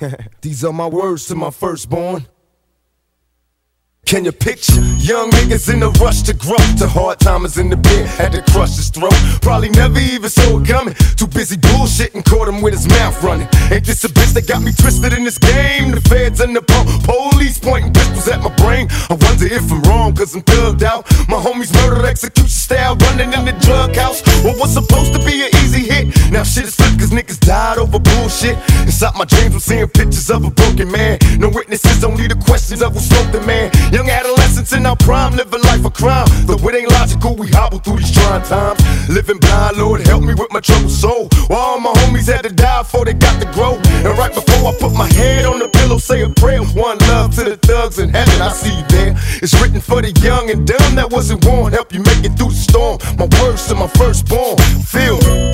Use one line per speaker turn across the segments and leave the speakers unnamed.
These are my words to my firstborn. Can you picture young niggas in a rush to grow? To hard timers in the pit, had to crush his throat. Probably never even saw it coming. Too busy bullshitting, caught him with his mouth running. Ain't this a bitch that got me twisted in this game? The feds and the police pointing pistols at my brain. I wonder if I'm wrong, cause I'm thugged out. My homies murdered execution style, running in the drug house. What was supposed to be an easy hit, now shit is flipped cause niggas died over bullshit. Inside my dreams I'm seeing pictures of a broken man. No witnesses, only the questions of who smoked the man. Young adolescents in our prime, living life a crime. Though it ain't logical, we hobble through these trying times. Living blind, Lord help me with my troubled soul. While all my homies had to die before they got to grow. And right before I put my head on the pillow, say a prayer. One love to the thugs in heaven, I see you there. It's written for the young and dumb that wasn't born. Help you make it through the storm. My words to my firstborn, feel me.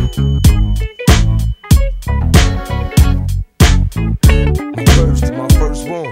My words to my firstborn.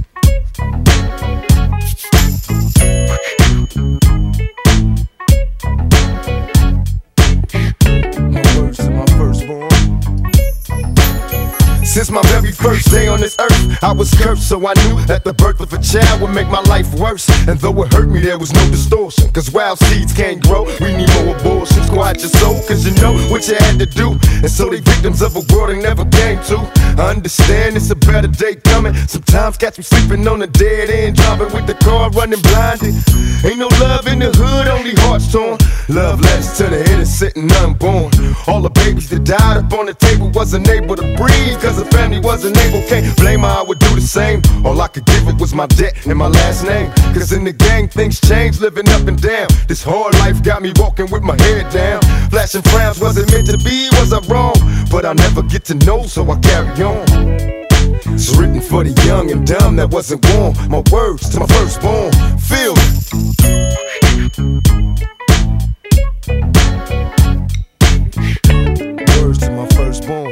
Since my very first day on this earth, I was cursed, so I knew that the birth of a child would make my life worse. And though it hurt me, there was no distortion, cause wild seeds can't grow. We need more abortions, quiet your soul, cause you know what you had to do. And so they victims of a world they never came to. I understand it's a better day coming. Sometimes catch me sleeping on a dead end, driving with the car running blinded. Ain't no love in the hood, only hearts torn. Love letters to the innocent and unborn. All the babies that died up on the table wasn't able to breathe, cause the family wasn't able. Can't blame her, I would do the same. All I could give it was my debt and my last name. Cause in the gang things change, living up and down. This hard life got me walking with my head down. Flashing frowns, was it meant to be, was I wrong? But I'll never get to know, so I carry on. It's written for the young and dumb that wasn't born. My words to my firstborn, feel me. Words to my firstborn.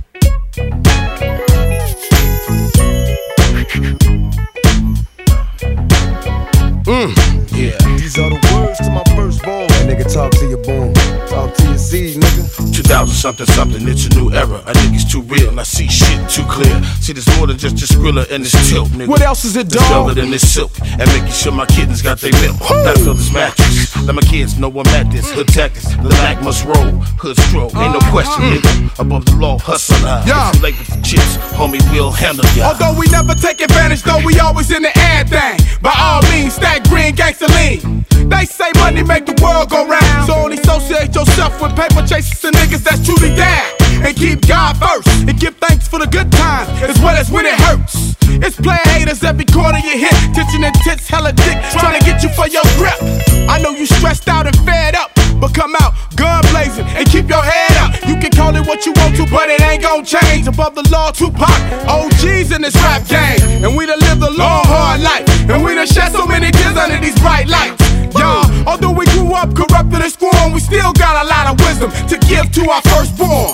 Yeah. These are the words to my firstborn. That nigga talk to your bone, talk to your seed, nigga.
2000 something, it's a new era. I think it's too real, and I see shit too clear. See, there's more than just a Skrilla and this tilt, nigga.
What else is it, dog?
It's velvet and this silk, and making sure my kittens got their milk. Gotta fill this mattress, let my kids know I'm at this. Hood tactics, the lack must roll. Hood stroll, ain't no question, nigga. Above the law, hustle.
Yeah.
Late with the chips, homie, we'll handle ya.
Although we never take advantage, though we always in the ad thing. By all means, stack green, gangsta lean. They say money make the world go round, so only associate yourself with paper chasers and niggas that's truly down. And keep God first, and give thanks for the good times, as well as when it hurts. It's player haters every corner you hit, tension and tits, hella dick, trying to get you for your grip. I know you stressed out and fed up, but come out, gun blazing, and keep your head up. You can call it what you want to, but it ain't gon' change. Above the law, Tupac, OGs in this rap game. And we done lived a long, hard life, and we done shed so many tears under these bright lights. Y'all, although we grew up corrupted and scorned, we still got a lot of wisdom to give to our firstborn.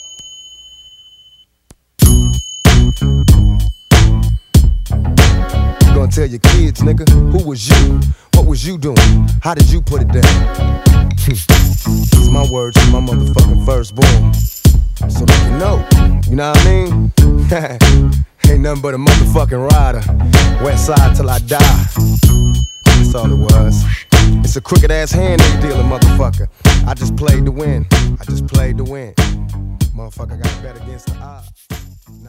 You gonna tell your kids, nigga, who was you? What was you doing? How did you put it down? It's my words to my motherfucking firstborn, so they can know, you know what I mean? Ain't nothing but a motherfucking rider, west side till I die. That's all it was. It's a crooked ass hand they dealing, motherfucker. I just played to win. I just played to win. Motherfucker got bet against the odds.